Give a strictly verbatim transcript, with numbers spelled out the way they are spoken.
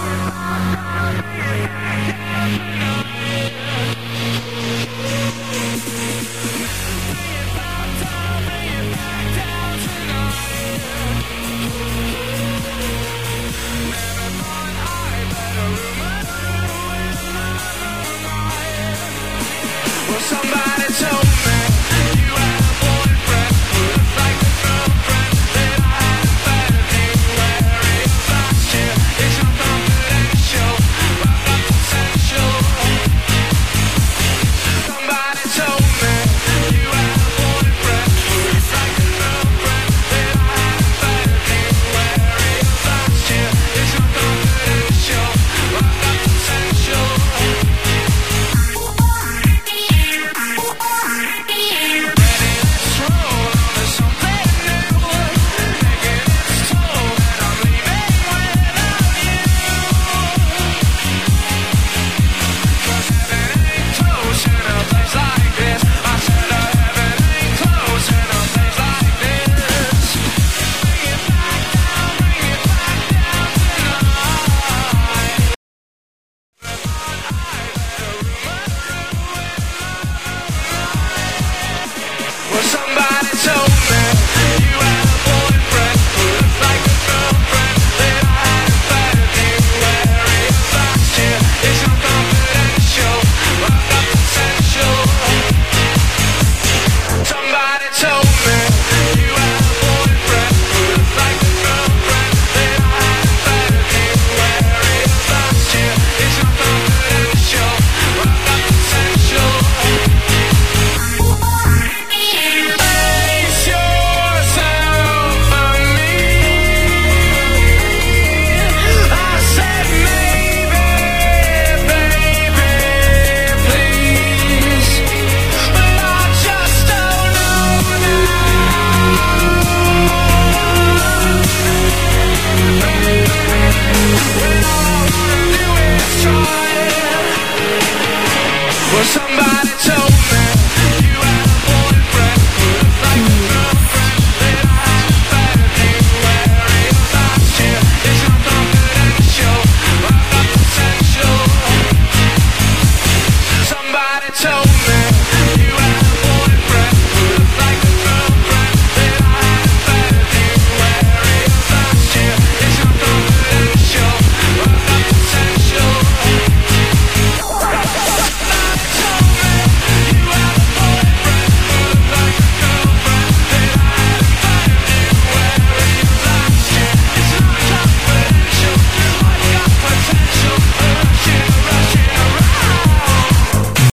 Somebody told me you had a boyfriend who looked like the girlfriend that I had invited you. Where he lost you, it's not confidential, but that's essential. Somebody told me you had a boyfriend who looked like the girlfriend that I had invited you. Where he lost you, it's not confidential, but that's essential. Somebody told me you had a boyfriend who looked like a girlfriend that I had invited you. Where he lost you, it's not confidential, but that's essential. Somebody told me you had a boyfriend who looked like a girlfriend that I had invited you. Where he lost you, it's not confidential, but that's essential. Somebody